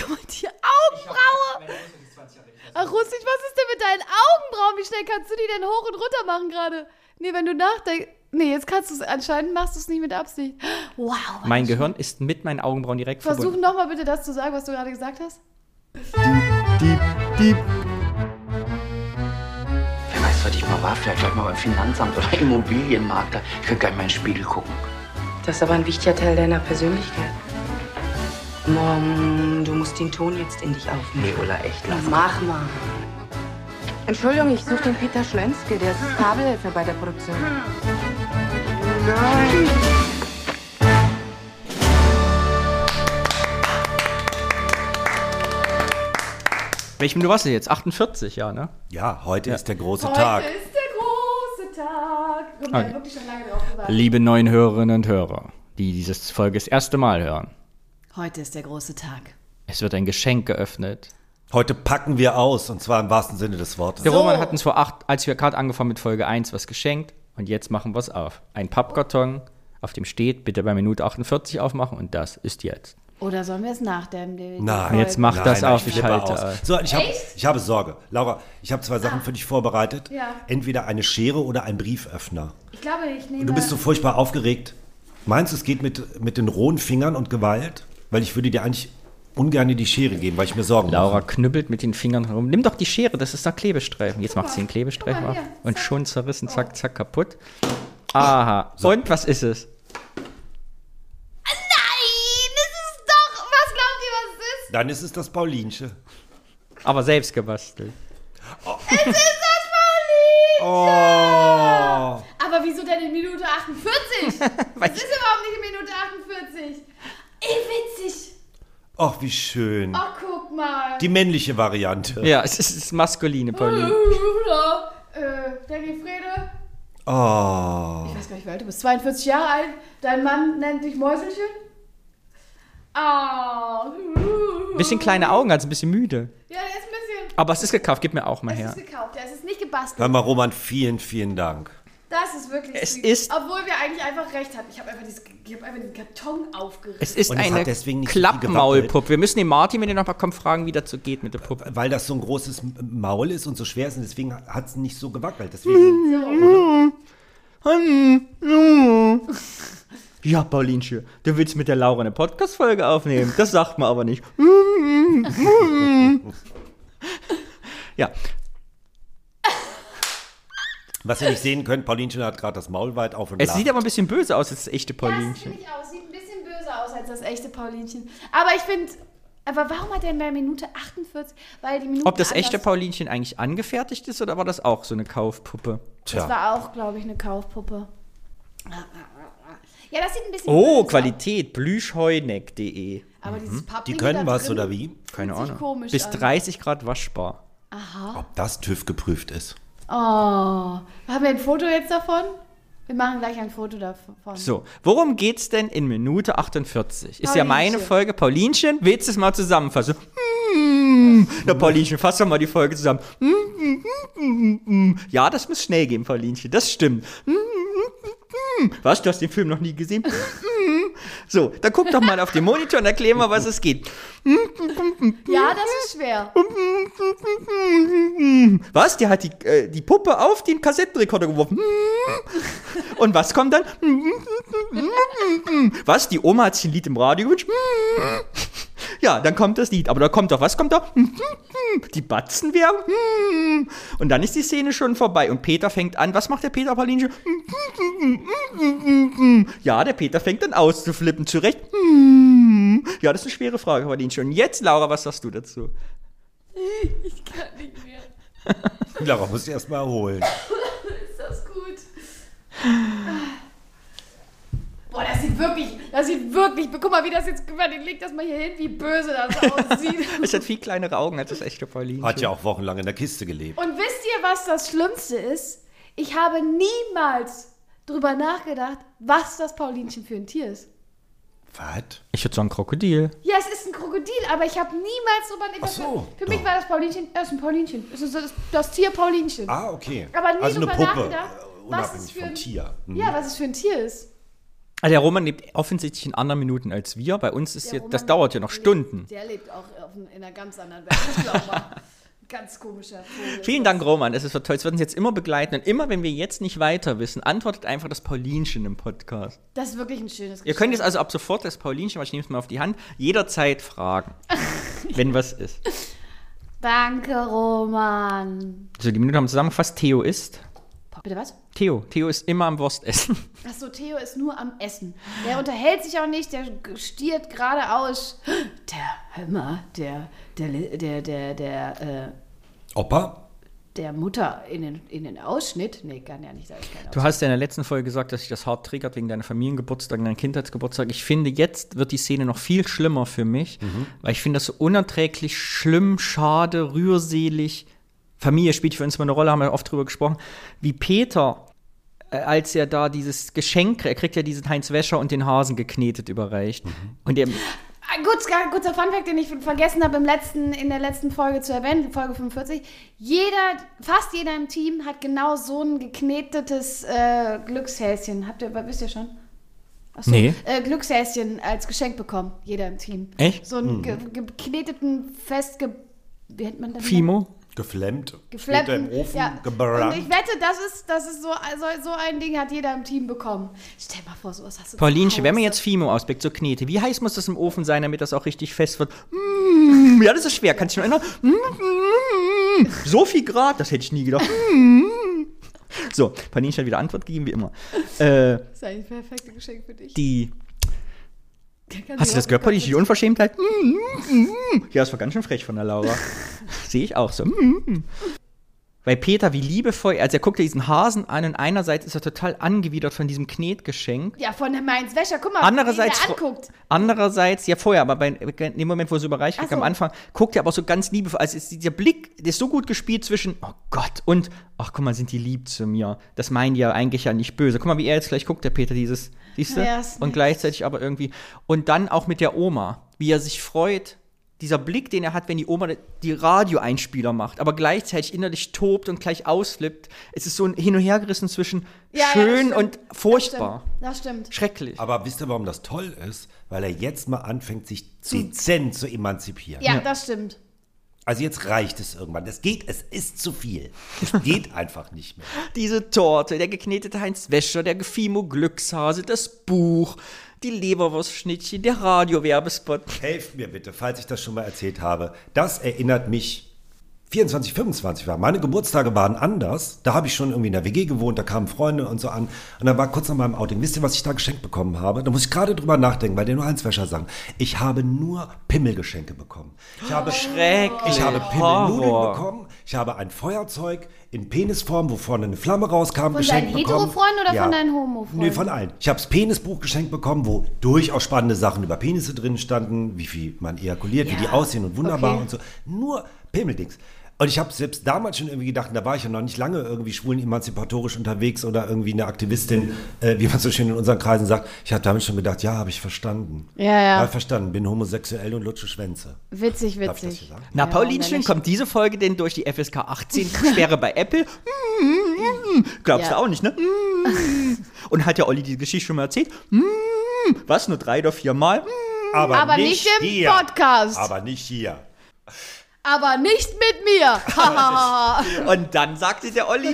mal, die Augenbraue. Ach, Russisch, was ist denn mit deinen Augenbrauen? Wie schnell kannst du die denn hoch und runter machen gerade? Nee, wenn du nachdenkst. Nee, jetzt kannst du es, anscheinend machst du es nicht mit Absicht. Wow. Mein Gehirn ist mit meinen Augenbrauen direkt verbunden. Versuch nochmal bitte das zu sagen, was du gerade gesagt hast. Dieb. Wer weiß, was ich mal war, vielleicht gleich mal beim Finanzamt oder Immobilienmakler. Ich könnte gleich mal in den Spiegel gucken. Das ist aber ein wichtiger Teil deiner Persönlichkeit. Mom, du musst den Ton jetzt in dich aufnehmen. Nee, Ulla, echt, lass Mach mal. Entschuldigung, ich suche den Peter Schlönske, der ist Kabelhelfer bei der Produktion. Welche Minute warst du jetzt? 48, ja, ne? Ja, heute ist der große Heute Tag. ist der große Tag. Wir haben wirklich schon lange drauf gewartet. Liebe neuen Hörerinnen und Hörer, die diese Folge das erste Mal hören. Heute ist der große Tag. Es wird ein Geschenk geöffnet. Heute packen wir aus, und zwar im wahrsten Sinne des Wortes. Der Roman hat uns als wir gerade angefangen mit Folge 1, was geschenkt. Und jetzt machen wir es auf. Ein Pappkarton, auf dem steht, bitte bei Minute 48 aufmachen. Und das ist jetzt. Oder sollen wir es nach dem Nein. Jetzt mach das auf, ich flippe halte aus. aus. So, ich habe Sorge. Laura, ich habe 2 Sachen für dich vorbereitet. Ja. Entweder eine Schere oder ein Brieföffner. Ich glaube, ich nehme... Und du bist so furchtbar aufgeregt. Meinst du, es geht mit den rohen Fingern und Gewalt? Weil ich würde dir eigentlich ungern die Schere geben, weil ich mir Sorgen Laura mache. knüppelt mit den Fingern herum. Nimm doch die Schere, das ist doch Klebestreifen. Jetzt macht sie den Klebestreifen Guck mal auf. hier, Und zack. schon zerrissen, zack, zack, kaputt. Aha. So. Und was ist es? Nein, das ist doch... Was glaubt ihr, was es ist? Dann ist es das Paulinchen. Aber selbst gebastelt. Es ist das Paulinchen! Oh. Aber wieso denn in Minute 48? Das ist überhaupt nicht in Minute 48. Ey, witzig. Ach, wie schön. Ach, guck mal. Die männliche Variante. Ja, es ist das maskuline Pauline. Danny Frede. Oh. Ich weiß gar nicht, wie alt du bist. 42 Jahre alt. Dein Mann nennt dich Mäuselchen. Bisschen kleine Augen, also ein bisschen müde. Ja, der ist ein bisschen... Aber es ist gekauft, gib mir auch mal Es her. ist gekauft, ja, es ist nicht gebastelt. Hör mal, Roman, vielen, vielen Dank. Das ist wirklich Es sweet. ist- Obwohl wir eigentlich einfach recht hatten. Ich habe einfach den Karton aufgerissen. Es ist Und es eine hat deswegen nicht so viel Klappmaulpuppe. Wir müssen den Martin, wenn der noch mal kommt, fragen, wie das so geht mit der Puppe. Weil das so ein großes Maul ist und so schwer ist und deswegen hat es nicht so gewackelt. Deswegen, Ja, Paulinchen, du willst mit der Laura eine Podcast-Folge aufnehmen. Das sagt man aber nicht. Ja, was ihr nicht sehen könnt, Paulinchen hat gerade das Maul weit auf und es lacht. sieht aber ein bisschen böse aus als das echte Ja, das Paulinchen. finde ich auch. Sieht ein bisschen böser aus als das echte Paulinchen. Aber ich finde... Aber warum hat er bei Minute 48? Weil die Minuten Ob das echte anders- Paulinchen eigentlich angefertigt ist oder war das auch so eine Kaufpuppe? Das Tja. war auch, glaube ich, eine Kaufpuppe. Ja, das sieht ein bisschen Oh, böse aus. Qualität, blüschheuneck.de. Aber dieses Pappding Die können da was, drin oder wie? fühlt Keine sich Ahnung. komisch Bis an. 30 Grad waschbar. Ob das TÜV geprüft ist. Oh. Haben wir ein Foto jetzt davon? Wir machen gleich ein Foto davon. So, worum geht's denn in Minute 48? Ist ja meine Paulinchen. Folge. Paulinchen, willst du es mal zusammenfassen? Ja, Paulinchen, fass doch mal die Folge zusammen. Ja, das muss schnell gehen, Paulinchen, das stimmt. Was, du hast den Film noch nie gesehen? So, dann guck doch mal auf den Monitor und erklär mal, was es geht. Ja, das ist schwer. Was? Der hat die Puppe auf den Kassettenrekorder geworfen. Und was kommt dann? Was? Die Oma hat sich ein Lied im Radio gewünscht. Ja, dann kommt das Lied. Aber da kommt doch, was kommt da? Die Batzenwerbung. Und dann ist die Szene schon vorbei. Und Peter fängt an. Was macht der Peter, Paulinchen? Ja, der Peter fängt dann auszuflippen. Zurecht. Ja, das ist eine schwere Frage, Paulinchen. Und jetzt, Laura, was sagst du dazu? Ich kann nicht mehr. Laura muss ich erst mal erholen. Ist das gut? Boah, das sieht wirklich, guck mal, wie das jetzt, leg das mal hier hin, wie böse das aussieht. Es hat viel kleinere Augen als das echte Paulinchen. Hat ja auch wochenlang in der Kiste gelebt. Und wisst ihr, was das Schlimmste ist? Ich habe niemals drüber nachgedacht, was das Paulinchen für ein Tier ist. Was? Ich würde sagen Krokodil. Ja, es ist ein Krokodil, aber ich habe niemals drüber nachgedacht. Ach so, Für mich doch. war das Paulinchen, es ist ein Paulinchen. Es ist das Tier Paulinchen. Ah, okay. Aber nie also eine drüber Puppe, nachgedacht, was es unabhängig für vom ein Tier. Mhm. Ja, was es für ein Tier ist. Also der Roman lebt offensichtlich in anderen Minuten als wir. Bei uns ist das dauert ja noch Stunden. Der lebt auch in einer ganz anderen Welt, das glaube ich. Ganz komischer Vogel. Vielen Dank, Roman. Es ist so toll. Es wird uns jetzt immer begleiten. Und immer, wenn wir jetzt nicht weiter wissen, antwortet einfach das Paulinchen im Podcast. Das ist wirklich ein schönes Geschenk. Ihr könnt jetzt also ab sofort das Paulinchen, ich nehme es mal auf die Hand, jederzeit fragen, wenn was ist. Danke, Roman. So, die Minuten haben zusammengefasst. Theo isst. Bitte was? Theo ist immer am Wurstessen. Achso, Theo ist nur am Essen. Der unterhält sich auch nicht, der stiert geradeaus. Hör mal, Opa? der Mutter in den Ausschnitt. Nee, kann ja nicht sein. Du hast ja in der letzten Folge gesagt, dass sich das hart triggert wegen deiner Familiengeburtstag, deinem Kindheitsgeburtstag. Ich finde, jetzt wird die Szene noch viel schlimmer für mich, weil ich finde das so unerträglich schlimm, schade, rührselig. Familie spielt für uns mal eine Rolle, haben wir oft drüber gesprochen. Wie Peter, als er da dieses Geschenk, er kriegt ja diesen Heinz Wäscher und den Hasen geknetet überreicht. Und der Kurzer Funfact, den ich vergessen habe in der letzten Folge zu erwähnen, Folge 45. Fast jeder im Team hat genau so ein geknetetes Glückshäschen. Wisst ihr schon? Achso, nee. Glückshäschen als Geschenk bekommen, jeder im Team. Echt? So einen gekneteten, wie nennt man das? Geflammten. Geflammten, im Ofen, ja. gebrannt. Und ich wette, das ist so ein Ding hat jeder im Team bekommen. Stell mal vor, sowas hast du Paulinchen, wenn man jetzt Fimo auspickt, so Knete, wie heiß muss das im Ofen sein, damit das auch richtig fest wird? Ja, das ist schwer, kannst du dich noch erinnern? So viel Grad, das hätte ich nie gedacht. So, Paulinchen hat wieder Antwort gegeben, wie immer. Das ist eigentlich das perfekte Geschenk für dich. Hast du das gehört, Paulinchen, die Unverschämtheit? Ja, das war ganz schön frech von der Laura. Sehe ich auch so. Weil Peter, wie liebevoll, also er guckt ja diesen Hasen an und einerseits ist er total angewidert von diesem Knetgeschenk. Ja, von dem Heinz Wäscher, guck mal, andererseits, wie der anguckt. Andererseits, ja vorher, aber in dem Moment, wo er so überreicht kriegt, am Anfang, guckt er aber so ganz liebevoll, also dieser Blick, der ist so gut gespielt zwischen, oh Gott, und, ach guck mal, sind die lieb zu mir. Das meinen die ja eigentlich ja nicht böse. Guck mal, wie er jetzt gleich guckt, der Peter, siehst du? Ja, und gleichzeitig aber irgendwie, und dann auch mit der Oma, wie er sich freut, dieser Blick, den er hat, wenn die Oma die Radioeinspieler macht, aber gleichzeitig innerlich tobt und gleich ausflippt. Es ist so ein Hin- und Hergerissen zwischen schön und furchtbar. Das stimmt. Schrecklich. Aber wisst ihr, warum das toll ist? Weil er jetzt mal anfängt, sich dezent zu emanzipieren. Ja, das stimmt. Also jetzt reicht es irgendwann. Es ist zu viel. Es geht einfach nicht mehr. Diese Torte, der geknetete Heinz Wäscher, der Gefimo Glückshase, das Buch, die Leberwurstschnittchen, der Radiowerbespot. Helft mir bitte, falls ich das schon mal erzählt habe. Das erinnert mich, 24, 25 war. Meine Geburtstage waren anders. Da habe ich schon irgendwie in der WG gewohnt, da kamen Freunde und so an. Und dann war kurz nach meinem Outing. Wisst ihr, was ich da geschenkt bekommen habe? Da muss ich gerade drüber nachdenken, weil der nur Heinz Wäscher sang. Ich habe nur Pimmelgeschenke bekommen. Ich habe Pimmelnudeln bekommen. Ich habe ein Feuerzeug in Penisform, wo vorne eine Flamme rauskam, geschenkt bekommen. Von deinen Hetero-Freunden oder von deinen Homo-Freunden? Nee, von allen. Ich habe das Penisbuch geschenkt bekommen, wo durchaus spannende Sachen über Penisse drin standen, wie viel man ejakuliert, wie die aussehen und wunderbar und so. Nur Pimmeldings. Und ich habe selbst damals schon irgendwie gedacht, da war ich ja noch nicht lange irgendwie schwulen emanzipatorisch unterwegs oder irgendwie eine Aktivistin, wie man so schön in unseren Kreisen sagt. Ich habe damit schon gedacht, ja, habe ich verstanden. Ja. Habe verstanden, bin homosexuell und lutsche Schwänze. Witzig. Darf ich das hier sagen? Na, Paulinchen, kommt diese Folge denn durch die FSK 18-Sperre bei Apple? Glaubst du auch nicht, ne? Und hat ja Olli die Geschichte schon mal erzählt? Was, nur 3 oder 4 Mal? Aber nicht im hier. Podcast. Aber nicht hier. Aber nicht mit mir. Und dann sagte der Olli.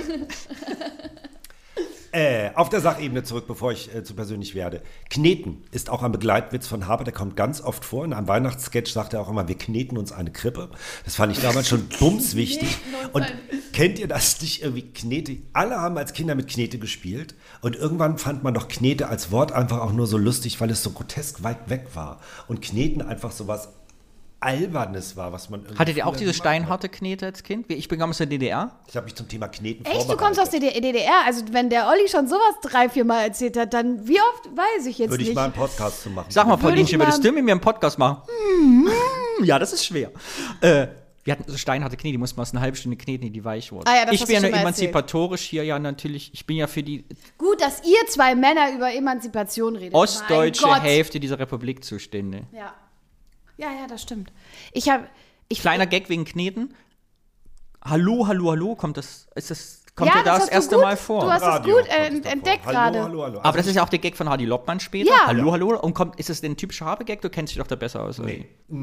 Auf der Sachebene zurück, bevor ich zu persönlich werde. Kneten ist auch ein Begleitwitz von Haber, der kommt ganz oft vor. In einem Weihnachtssketch sagt er auch immer, wir kneten uns eine Krippe. Das fand ich damals schon bumswichtig. Und kennt ihr das nicht irgendwie, Knete? Alle haben als Kinder mit Knete gespielt. Und irgendwann fand man doch Knete als Wort einfach auch nur so lustig, weil es so grotesk weit weg war. Und Kneten einfach so was Albernes war, was man irgendwie. Hattet ihr auch diese steinharte Knete als Kind? Ich bin aus der DDR. Ich habe mich zum Thema Kneten Echt, du kommst aus der DDR? Also wenn der Olli schon sowas 3-4 Mal erzählt hat, dann wie oft, weiß ich jetzt Würde nicht. ich mal einen Podcast zu machen. Sag mal, Paulinchen, würdest du mit mir einen Podcast machen? Ja, das ist schwer. Wir hatten so steinharte Knete, die mussten wir aus einer halben Stunde kneten, die weich wurden. Ja, das ich hast bin ja du nur schon mal emanzipatorisch hier, ja natürlich. Ich bin ja für die Gut, dass ihr 2 Männer über Emanzipation redet. ostdeutsche Mein Gott. Hälfte dieser Republik zuständig. Ja, das stimmt. Kleiner Gag wegen Kneten. Hallo, kommt das, ist das kommt ja das hast du erste gut- Mal vor. Du hast es Radio gut kommt es davor. entdeckt Hallo, gerade. hallo, hallo. Aber das ist ja auch der Gag von Hardy Loppmann später. Ja. Hallo, hallo. Und ist es denn ein typischer Habe-Gag? Du kennst dich doch da besser aus. Nee.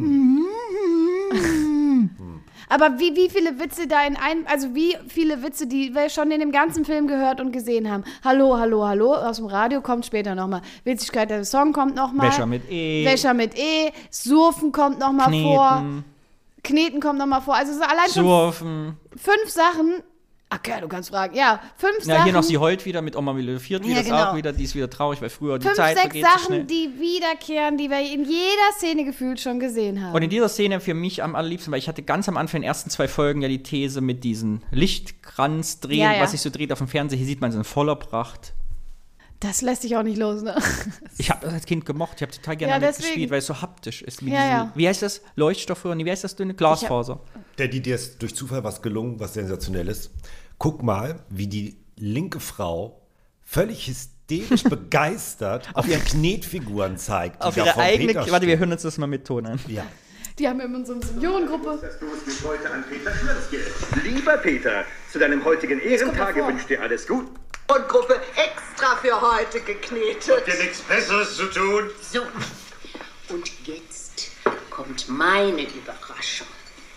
Aber wie viele Witze da in einem, also wie viele Witze, die wir schon in dem ganzen Film gehört und gesehen haben. Hallo, hallo, hallo, aus dem Radio kommt später nochmal. Witzigkeit, der Song kommt nochmal. Wäscher mit E. Wäscher mit E. Surfen kommt nochmal vor. Kneten kommt nochmal vor. Also so allein schon Surfen. 5 Sachen. Ach ja, du kannst fragen. Ja, 5 Sachen. Ja, hier noch sie heult wieder mit Oma Mille Viert, Ja, das genau. auch wieder, die ist wieder traurig, weil früher die 5, Zeit 6 vergeht so schnell. Sachen, die wiederkehren, die wir in jeder Szene gefühlt schon gesehen haben. Und in dieser Szene für mich am allerliebsten, weil ich hatte ganz am Anfang in den ersten 2 Folgen ja die These mit diesen Lichtkranz drehen, Ja, ja. was sich so dreht auf dem Fernseher. Hier sieht man es in voller Pracht. Das lässt sich auch nicht los, ne? Ich habe das als Kind gemocht. Ich habe total gerne Ja, damit deswegen. gespielt, weil es so haptisch ist. Mit Ja, diesen, ja. Wie heißt das? Leuchtstoff oder wie heißt das dünne? Glasfaser. Dir ist durch Zufall was gelungen, was sensationell ist. Guck mal, wie die linke Frau völlig hysterisch begeistert auf ihre Knetfiguren zeigt. die Auf da ihre vom eigene. Peter Warte, wir stehen. hören uns das mal mit Ton an. Ja. Die haben immer so eine Seniorengruppe. Das Los geht heute an Peter Schlönske. Lieber Peter, zu deinem heutigen Ehrentage vor. wünscht dir alles gut. Und Gruppe extra für heute geknetet. Dir nichts Besseres zu tun. So, und jetzt kommt meine Überraschung.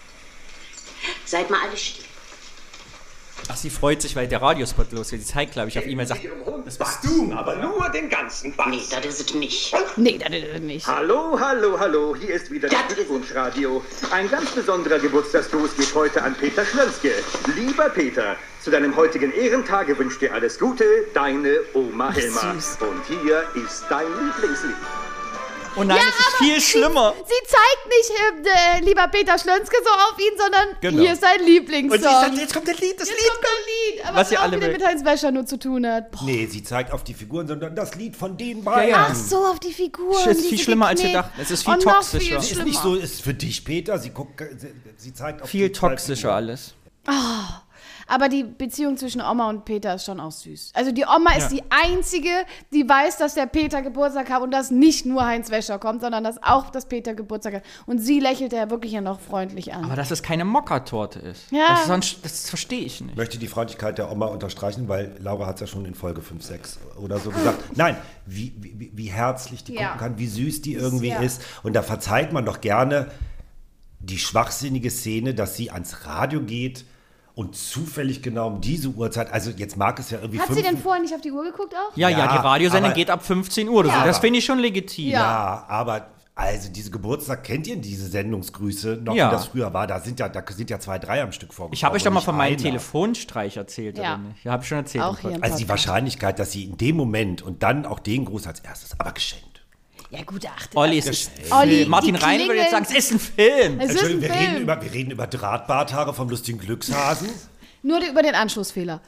Seid mal alle still. Ach, sie freut sich, weil der Radiospot losgeht. Sie zeigt, glaube ich, auf E-Mail, sagt, Das bist du, aber nur den ganzen Bass. Nee, das ist es nicht. Nee, das ist nicht. Hallo, hallo, hallo, hier ist wieder das Das ist- Glückwunschradio. Ein ganz besonderer Geburtstagsgruß geht heute an Peter Schlönske. Lieber Peter, zu deinem heutigen Ehrentage wünscht dir alles Gute, deine Oma Helma. süß. Und hier ist dein Lieblingslied. oh nein, es ist viel schlimmer. Sie zeigt nicht, lieber Peter Schlönske, so auf ihn, sondern Genau. hier ist sein Lieblingssong. Und sie sagt, jetzt kommt das Lied, das Jetzt Lied kommt ein Lied, aber Was ihr auch alle wieder will. mit Heinz Wäscher nur zu tun hat. Boah. Nee, sie zeigt auf die Figuren, sondern das Lied von den beiden. Ja. Ach so, auf die Figuren. Es ist die viel sie schlimmer, als wir geknetet. dachten. Es ist viel Und noch toxischer. viel Ist schlimmer. nicht so, ist für dich, Peter. Sie zeigt auf Viel die zwei toxischer Figuren. alles. Aber die Beziehung zwischen Oma und Peter ist schon auch süß. Also die Oma ist die Einzige, die weiß, dass der Peter Geburtstag hat und dass nicht nur Heinz Wäscher kommt, sondern dass auch das Peter Geburtstag hat. Und sie lächelt er wirklich ja noch freundlich an. Aber dass es keine Mockertorte ist. Ja. Das verstehe ich nicht. Ich möchte die Freundlichkeit der Oma unterstreichen, weil Laura hat es ja schon in Folge 5, 6 oder so gesagt. Nein, wie herzlich die Ja. gucken kann, wie süß die irgendwie Ja. ist. Und da verzeiht man doch gerne die schwachsinnige Szene, dass sie ans Radio geht und zufällig genau um diese Uhrzeit, also jetzt mag es ja irgendwie Hat sie denn vorher nicht auf die Uhr geguckt auch? Ja, Ja, die Radiosendung aber- geht ab 15 Uhr oder so. Ja. Das finde ich schon legitim. Ja, aber also diese Geburtstag, kennt ihr diese Sendungsgrüße noch, Ja. wie das früher war? Da sind ja 2, 3 am Stück vorgekommen. Ich habe euch doch mal und von nicht meinem einer. Telefonstreich erzählt, Ja. oder nicht? Ja, habe ich schon erzählt. Auch im hier im Podcast. Also die Podcast. Wahrscheinlichkeit, dass sie in dem Moment und dann auch den Gruß als erstes, aber geschenkt. Ja gut, ach. Olli, es ist Olli, Film. Martin die Rein würde jetzt klingeln- sagen, es ist ein Film. Es ist ein Entschuldigung, Film. wir reden über Drahtbarthaare vom lustigen Glückshasen. Nur über den Anschlussfehler.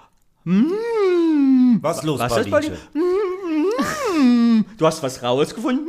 Was los, Was ist, Paulinchen? Du hast was rausgefunden?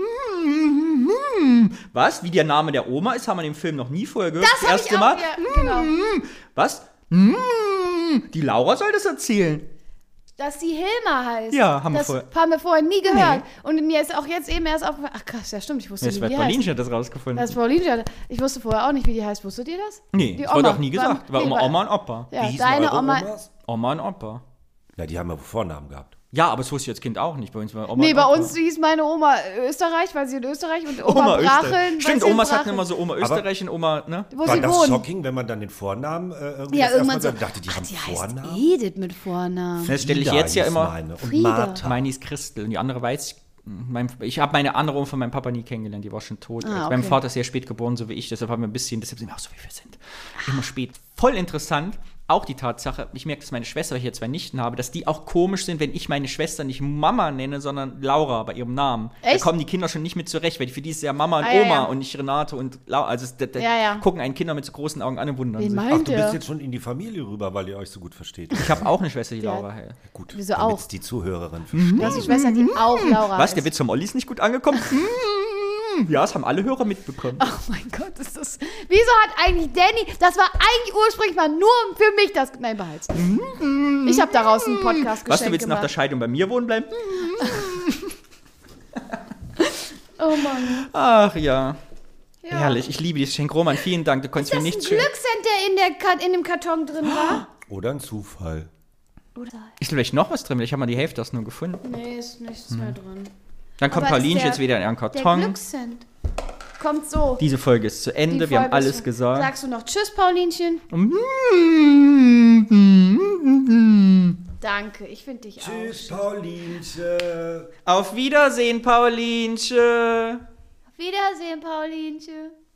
Was? Wie der Name der Oma ist, haben wir im Film noch nie vorher gehört. Das habe ich auch, ja, genau. Was? Die Laura soll das erzählen. Dass sie Hilma heißt. Ja, haben wir das vorher- haben wir vorher nie gehört. Und mir ist auch jetzt eben erst aufgefallen. Ach krass, ja stimmt, ich wusste Jetzt nicht, bei wie die heißt. Paulinchen hat das rausgefunden. Das ist Paulinchen. Ich wusste vorher auch nicht, wie die heißt. Wusstet ihr das? Nee, Die das wurde Oma. auch nie gesagt. War Nee, immer Oma und Opa. Ja, Wie hießen deine eure Oma. Omas? Oma und Opa. Na, die haben ja Vornamen gehabt. Ja, aber das wusste ich als Kind auch nicht. Bei uns war Oma Nee, und bei Opa. uns hieß meine Oma Österreich, weil sie in Österreich und Oma, Oma Bracheln. Österreich. weil Stimmt, sie in Omas hatten Bracheln- immer so Oma Österreich und Oma, ne? Wo War sie das wohnen. shocking, wenn man dann den Vornamen irgendwie Ja, das irgendwann erstmal so. so dachte, die haben die Vornamen? heißt Edith mit Vornamen. Das stelle ich Frieda jetzt ja hieß immer. Meine. Und Frieda. Martha. Meine ist Christel und die andere weiß ich. Ich habe meine andere Oma von meinem Papa nie kennengelernt, die war schon tot. Ah, Mein okay. Vater ist sehr spät geboren, so wie ich, deshalb haben wir deshalb sind wir auch so, wie wir sind. Immer spät. Voll interessant, auch die Tatsache, ich merke, dass meine Schwester, weil ich hier 2 Nichten habe, dass die auch komisch sind, wenn ich meine Schwester nicht Mama nenne, sondern Laura bei ihrem Namen. Echt? Da kommen die Kinder schon nicht mit zurecht, weil für die ist ja Mama und Ah, ja, Oma ja. und nicht Renate und Laura. Also da Ja. gucken einen Kinder mit so großen Augen an und wundern Wen sich. meint Ach, du bist ihr? jetzt schon in die Familie rüber, weil ihr euch so gut versteht. Ich habe auch eine Schwester, die Ja. Laura heißt. Gut, Wieso damit's auch? die Zuhörerin Mhm. versteht. Du hast die Schwester, die auch Laura Was, ist. der Witz vom Olli ist nicht gut angekommen? Ja, das haben alle Hörer mitbekommen. Oh mein Gott, ist das. Wieso hat eigentlich Danny. Das war eigentlich ursprünglich mal nur für mich das. Nein, behalt's. Ich habe daraus einen Podcast Was, du geschenkt willst nach der gemacht. Scheidung bei mir wohnen bleiben? Oh Mann. Ach ja. Ja. Herrlich, ich liebe dieses Geschenk. Roman, vielen Dank. Du konntest mir Das ist nichts ein schön. Glückshand, der in dem Karton drin war. Oder ein Zufall. Ist vielleicht noch was drin? Ich habe mal die Hälfte das nur gefunden. Nee, ist nichts mehr drin. Dann kommt Aber ist Paulinchen der- jetzt wieder in ihren Der Karton. Glückscent kommt so. Diese Folge ist zu Ende. Die Wir haben Folge ist alles so. gesagt. Sagst du noch Tschüss, Paulinchen? Danke, ich finde dich Tschüss, auch. Paulinchen. Auf Wiedersehen, Paulinchen. Auf Wiedersehen, Paulinchen.